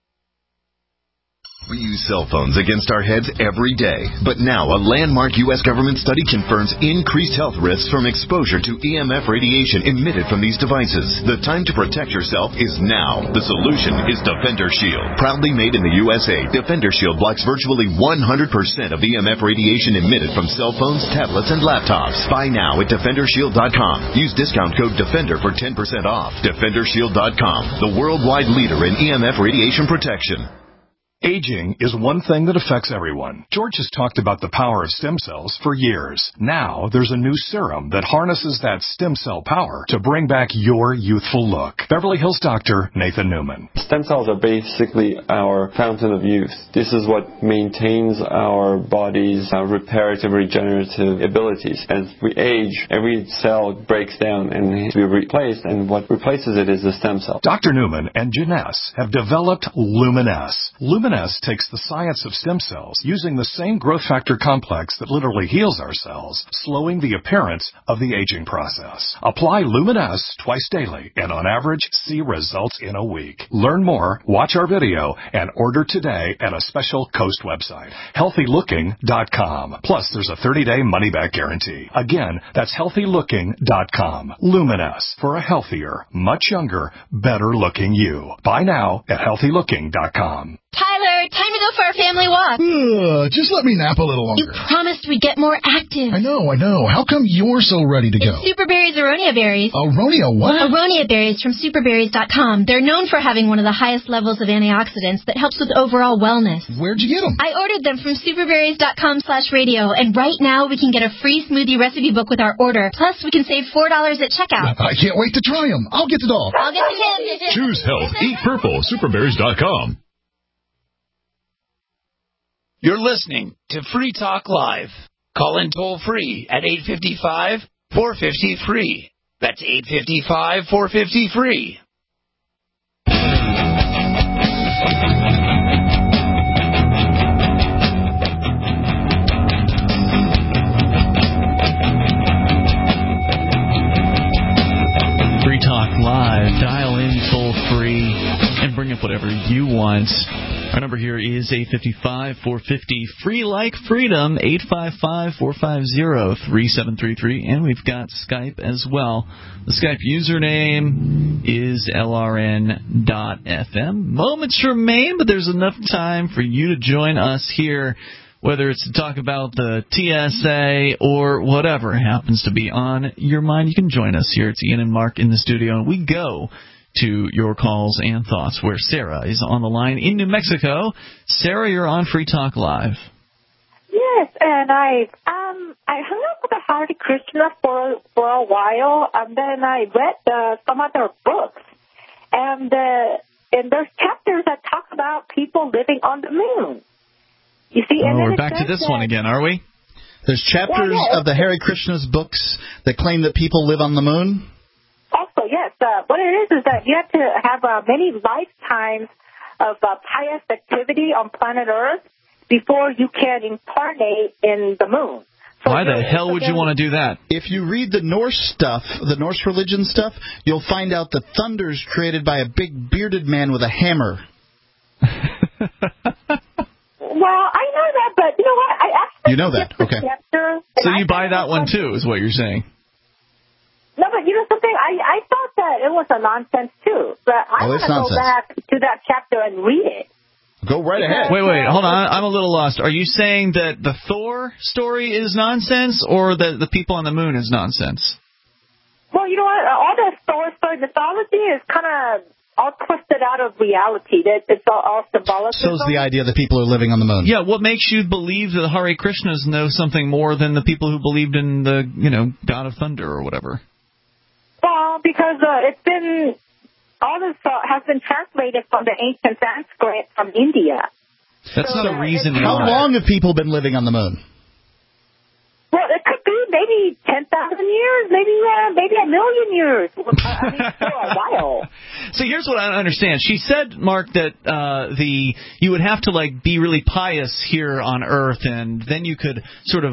We use cell phones against our heads every day. But now a landmark U.S. government study confirms increased health risks from exposure to EMF radiation emitted from these devices. The time to protect yourself is now. The solution is Defender Shield. Proudly made in the USA, Defender Shield blocks virtually 100% of EMF radiation emitted from cell phones, tablets, and laptops. Buy now at DefenderShield.com. Use discount code DEFENDER for 10% off. DefenderShield.com, the worldwide leader in EMF radiation protection. Aging is one thing that affects everyone. George has talked about the power of stem cells for years. Now, there's a new serum that harnesses that stem cell power to bring back your youthful look. Beverly Hills doctor Nathan Newman. Stem cells are basically our fountain of youth. This is what maintains our body's reparative, regenerative abilities. As we age, every cell breaks down and needs to be replaced, and what replaces it is the stem cell. Dr. Newman and Janess have developed Luminesce. Luminesce takes the science of stem cells, using the same growth factor complex that literally heals our cells, slowing the appearance of the aging process. Apply Luminesce twice daily, and on average, see results in a week. Learn more, watch our video, and order today at a special Coast website, HealthyLooking.com. Plus, there's a 30-day money-back guarantee. Again, that's HealthyLooking.com. Luminesce, for a healthier, much younger, better-looking you. Buy now at HealthyLooking.com. Tyler, time to go for our family walk. Just let me nap a little longer. You promised we'd get more active. I know. How come you're so ready to go? It's Superberry's Aronia berries. Aronia what? Aronia berries from superberries.com. They're known for having one of the highest levels of antioxidants that helps with overall wellness. Where'd you get them? I ordered them from superberries.com/radio, and right now we can get a free smoothie recipe book with our order. Plus, we can save $4 at checkout. I can't wait to try them. I'll get the dog. I'll get the kid. Choose health. Eat purple. Superberries.com. You're listening to Free Talk Live. Call in toll-free at 855-450-FREE. That's 855-450-FREE. Free Talk Live. Dial in toll-free and bring up whatever you want. Our number here is 855-450-FREE like freedom, 855-450-3733, and we've got Skype as well. The Skype username is LRN.FM. Moments remain, but there's enough time for you to join us here, whether it's to talk about the TSA or whatever happens to be on your mind. You can join us here. It's Ian and Mark in the studio, and we go to your calls and thoughts, where Sarah is on the line in New Mexico. Sarah, you're on Free Talk Live. Yes, and I hung out with the Hare Krishna for a while, and then I read some other books, and there's chapters that talk about people living on the moon. You see, and we're back to this one again, are we? There's chapters of the Hare Krishna's books that claim that people live on the moon? Also, yes. What it is that you have to have many lifetimes of pious activity on planet Earth before you can incarnate in the moon. So why the hell would you want to do that? If you read the Norse stuff, the Norse religion stuff, you'll find out that thunder's created by a big bearded man with a hammer. Well, I know that, but you know what? I actually... You know that, okay. So you buy that one, too, is what you're saying. No, but you know something? I thought that it was a nonsense, too. But I want to go back to that chapter and read it. Go right ahead. Wait, hold on. I'm a little lost. Are you saying that the Thor story is nonsense, or that the people on the moon is nonsense? Well, you know what? All the Thor story mythology is kind of all twisted out of reality. It's all symbolic. So's the idea that people are living on the moon. Yeah, what makes you believe that the Hare Krishnas know something more than the people who believed in the, God of Thunder or whatever? Well, because it's been... all this has been translated from the ancient Sanskrit from India. That's not a reason. How long have people been living on the moon? Well, it could be maybe 10,000 years, maybe a million years. I mean, for a while. So here's what I don't understand. She said, Mark, that you would have to be really pious here on Earth, and then you could sort of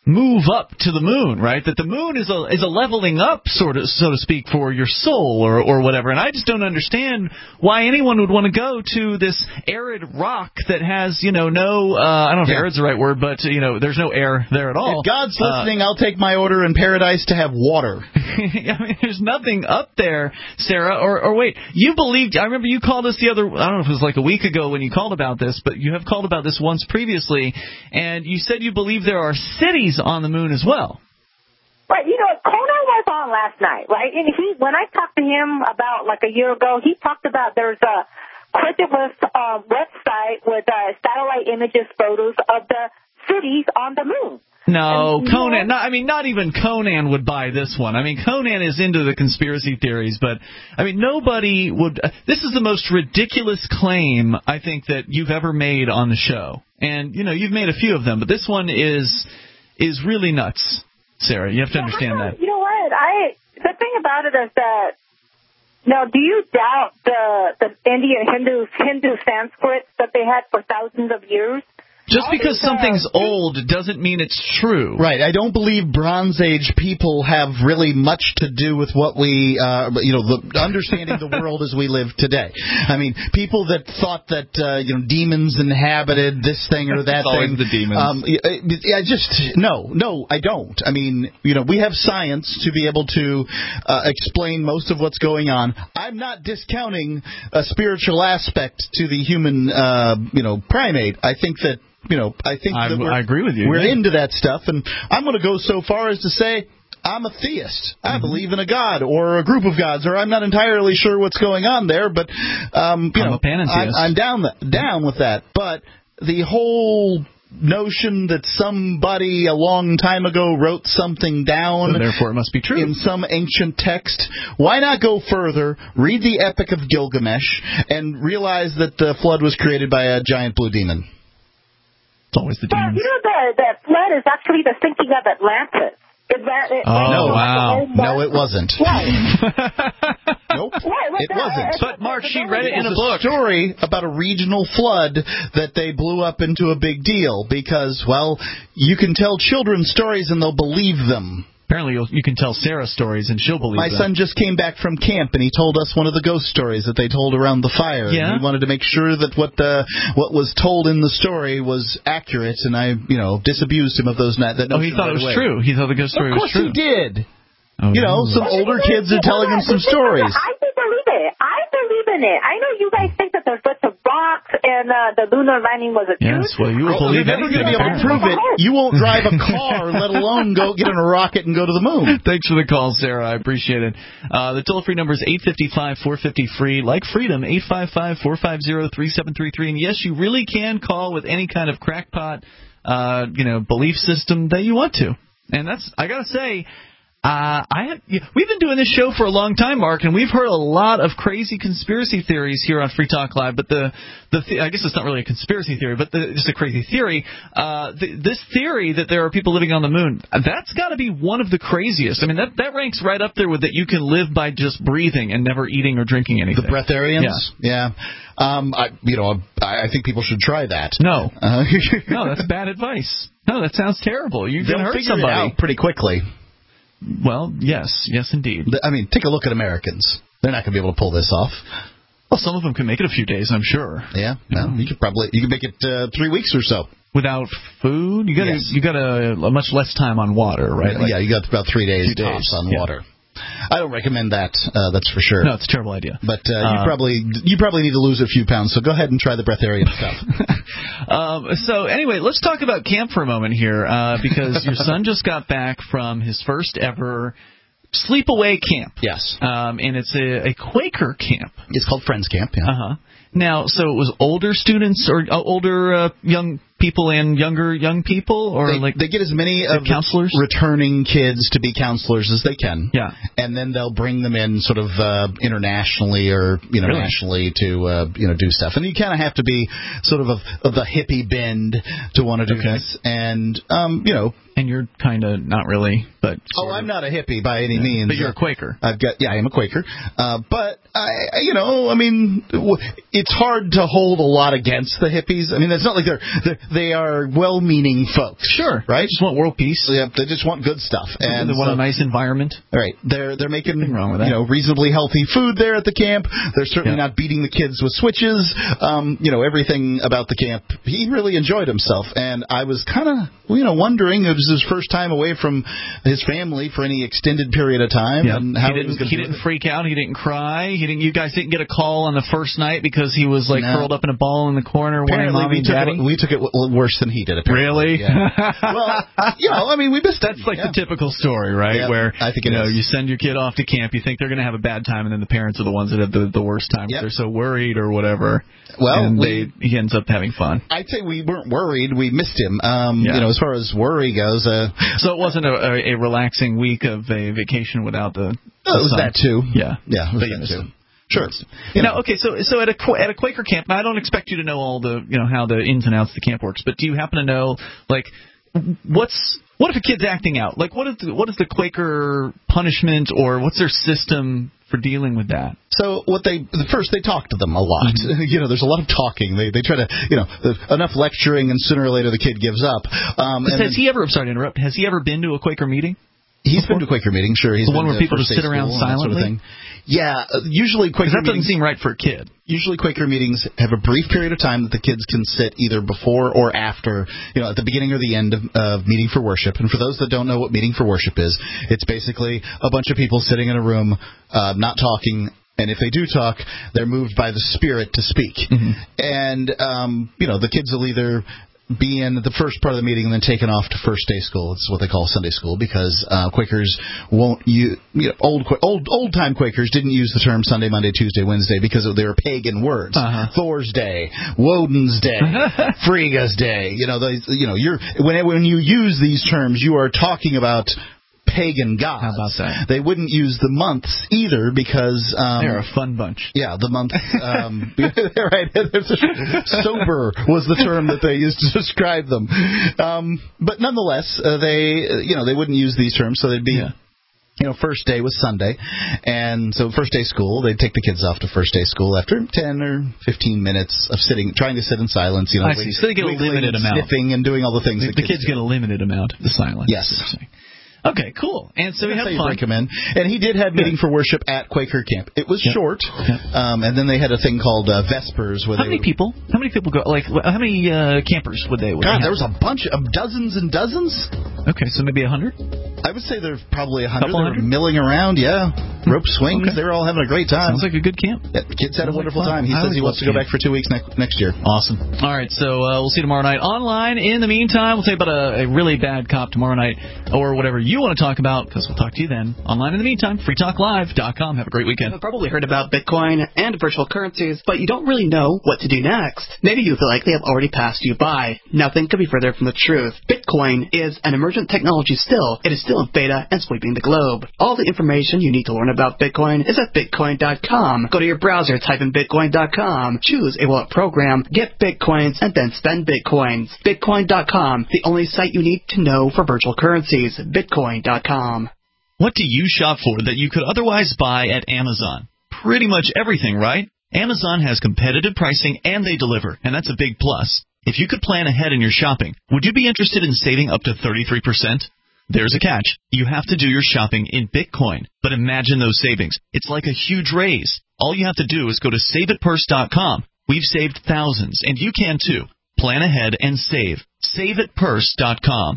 move up to the moon, right? That the moon is a leveling up, sort of, so to speak, for your soul or whatever. And I just don't understand why anyone would want to go to this arid rock that has, no, I don't know if arid's the right word, but, there's no air there at all. If God's listening, I'll take my order in paradise to have water. I mean, there's nothing up there, Sarah. Or wait, you believed, I remember you called us I don't know if it was like a week ago when you called about this, but you have called about this once previously, and you said you believe there are cities on the moon as well. Right, Conan was on last night, right? And when I talked to him about like a year ago, he talked about there's a credulous website with satellite images, photos of the cities on the moon. No, Conan, not even Conan would buy this one. I mean, Conan is into the conspiracy theories, but, nobody would. This is the most ridiculous claim, I think, that you've ever made on the show. And, you've made a few of them, but this one is really nuts, Sarah. You have to understand that. You know what? The thing about it is that, do you doubt the Indian Hindu Sanskrit that they had for thousands of years? Just because something's old doesn't mean it's true. Right. I don't believe Bronze Age people have really much to do with what we, understanding the world as we live today. I mean, people that thought that, demons inhabited this thing or that thing. Always the demons. No, I don't. I mean, we have science to be able to explain most of what's going on. I'm not discounting a spiritual aspect to the human, primate. I think that. I agree with you. We're into that stuff, and I'm going to go so far as to say I'm a theist. I believe in a god or a group of gods, or I'm not entirely sure what's going on there, but I'm a panentheist. I'm down with that. But the whole notion that somebody a long time ago wrote something down, so therefore it must be true, in some ancient text. Why not go further, read the Epic of Gilgamesh, and realize that the flood was created by a giant blue demon? It's always the demons. The flood is actually the sinking of Atlantis. Wow. No, it wasn't. Nope. It wasn't. But, Mark, she read it in a book. It's a story about a regional flood that they blew up into a big deal because, you can tell children stories and they'll believe them. Apparently you can tell Sarah stories and she'll believe them. My son just came back from camp and he told us one of the ghost stories that they told around the fire. Yeah. And he wanted to make sure that what was told in the story was accurate, and I, disabused him of those. He thought it was true. He thought the ghost story was true. Of course he did. Some older kids are telling him some stories. I do believe it. I believe in it. I know you guys think that there's lots of rocks and the lunar landing was a truth. Yes, well, you will believe anything. You're never going to be able to prove it. You won't drive a car, let alone go get on a rocket and go to the moon. Thanks for the call, Sarah. I appreciate it. The toll-free number is 855-450-FREE. Like freedom, 855-450-3733. And yes, you really can call with any kind of crackpot, belief system that you want to. And I got to say, we've been doing this show for a long time, Mark, and we've heard a lot of crazy conspiracy theories here on Free Talk Live. But I guess it's not really a conspiracy theory, but just a crazy theory. This theory that there are people living on the moon, that's got to be one of the craziest. I mean, that ranks right up there with that you can live by just breathing and never eating or drinking anything. The breatharians? Yeah. I think people should try that. No. No, that's bad advice. No, that sounds terrible. You can hurt somebody. It out pretty quickly. Well, yes, indeed. I mean, take a look at Americans. They're not going to be able to pull this off. Well, some of them can make it a few days, I'm sure. Yeah, you could make it 3 weeks or so. Without food? You got a much less time on water, right? You got about 3 days tops on water. I don't recommend that. That's for sure. No, it's a terrible idea. But you probably need to lose a few pounds. So go ahead and try the breatharian stuff. So anyway, let's talk about camp for a moment here, because your son just got back from his first ever sleepaway camp. Yes. And it's a Quaker camp. It's called Friends Camp. Yeah. Uh-huh. Now, so it was older students or older young people and younger young people, or they get as many of counselors, returning kids to be counselors as they can. Yeah, and then they'll bring them in sort of internationally or nationally to do stuff. And you kind of have to be sort of the hippie bend to want to do this. And and you're kind of not really But I'm not a hippie by any means. But you're a Quaker. I am a Quaker. But it's hard to hold a lot against the hippies. I mean, it's not like they are well-meaning folks. Sure. Right? Just want world peace. Yeah, they just want good stuff. And they want a nice environment. Right. They're making wrong with that. reasonably healthy food there at the camp. They're certainly not beating the kids with switches. Everything about the camp. He really enjoyed himself, and I was kind of wondering, it was his first time away from his family for any extended period of time. Yeah. And how he didn't freak out. He didn't cry. You guys didn't get a call on the first night because he was curled up in a ball in the corner wanting mommy and daddy. We took it worse than he did. Apparently. Really? Yeah. Well, we missed. That's the typical story, right? Yeah, where I think you send your kid off to camp, you think they're going to have a bad time, and then the parents are the ones that have the worst time. Yep. They're so worried or whatever. Well, and he ends up having fun. I'd say we weren't worried. We missed him. As far as worry goes. So it wasn't a relaxing week of a vacation without the. Oh, it was sun. that too. Yeah. Yeah, it was that too. Sure. Okay, so at a Quaker camp, now I don't expect you to know all the how the ins and outs of the camp works, but do you happen to know what if a kid's acting out? What is the Quaker punishment, or what's their system for dealing with that? So first they talk to them a lot. Mm-hmm. There's a lot of talking. They try to enough lecturing, and sooner or later the kid gives up. I'm sorry to interrupt. Has he ever been to a Quaker meeting? He's been to a Quaker meeting, sure. He's the one where people just sit around silently? Sort of thing. Yeah, usually Quaker meetings... That doesn't seem right for a kid. Usually Quaker meetings have a brief period of time that the kids can sit either before or after, at the beginning or the end of meeting for worship. And for those that don't know what meeting for worship is, it's basically a bunch of people sitting in a room, not talking. And if they do talk, they're moved by the Spirit to speak. Mm-hmm. And, the kids will either be in the first part of the meeting and then taken off to first day school. It's what they call Sunday school, because Quakers won't use, old time Quakers didn't use the term Sunday, Monday, Tuesday, Wednesday because they were pagan words. Thor's Day, Woden's Day, Frigga's Day. When you use these terms, you are talking about pagan gods. How about that? They wouldn't use the months either because they're a fun bunch. Yeah, the month. Right. Sober was the term that they used to describe them. But nonetheless, they wouldn't use these terms, so they'd be. Yeah. First day was Sunday, and so first day school, they'd take the kids off to first day school after 10 or 15 minutes of trying to sit in silence. I see. So they get a limited amount. Sniffing and doing all the things. The kids get a limited amount of the silence. Yes. Okay, cool. And so we have fun. Break him in. And he did have meeting for worship at Quaker camp. It was short, and then they had a thing called Vespers. How many people go? How many campers would they? God, there was a bunch of dozens and dozens. Okay, so maybe 100. I would say there's probably 100. They were milling around, rope swings. Okay. They were all having a great time. Sounds like a good camp. Yeah, the kids had a wonderful time. He says he wants to go back for 2 weeks next year. Awesome. All right, so we'll see you tomorrow night online. In the meantime, we'll tell you about a really bad cop tomorrow night, or whatever you want to talk about, because we'll talk to you then. Online in the meantime, freetalklive.com. Have a great weekend. You've probably heard about Bitcoin and virtual currencies, but you don't really know what to do next. Maybe you feel like they have already passed you by. Nothing could be further from the truth. Bitcoin is an emergent technology still. It is still in beta and sweeping the globe. All the information you need to learn about Bitcoin is at Bitcoin.com. Go to your browser, type in Bitcoin.com, choose a wallet program, get Bitcoins, and then spend Bitcoins. Bitcoin.com, the only site you need to know for virtual currencies. Bitcoin.com. What do you shop for that you could otherwise buy at Amazon? Pretty much everything, right? Amazon has competitive pricing and they deliver, and that's a big plus. If you could plan ahead in your shopping, would you be interested in saving up to 33%? There's a catch. You have to do your shopping in Bitcoin. But imagine those savings. It's like a huge raise. All you have to do is go to SaveItPurse.com. We've saved thousands, and you can too. Plan ahead and save. SaveItPurse.com.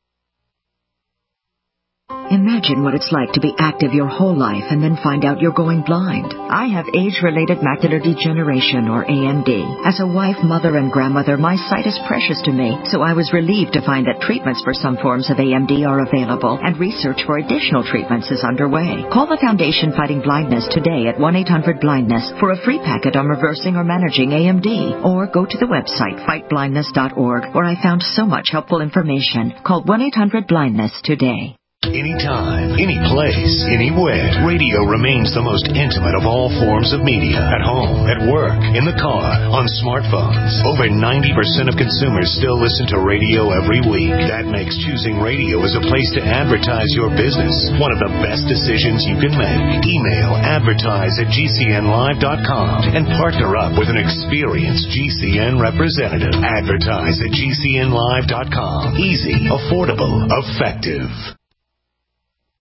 Imagine what it's like to be active your whole life and then find out you're going blind. I have age-related macular degeneration, or AMD. As a wife, mother, and grandmother, my sight is precious to me, so I was relieved to find that treatments for some forms of AMD are available, and research for additional treatments is underway. Call the Foundation Fighting Blindness today at 1-800-BLINDNESS for a free packet on reversing or managing AMD, or go to the website fightblindness.org, where I found so much helpful information. Call 1-800-BLINDNESS today. anytime, any place, anywhere. Radio remains the most intimate of all forms of media. At home, at work, in the car, on smartphones. Over 90% of consumers still listen to radio every week. That makes choosing radio as a place to advertise your business one of the best decisions you can make. Email advertise@gcnlive.com and partner up with an experienced GCN representative. Advertise@gcnlive.com. Easy, affordable, effective.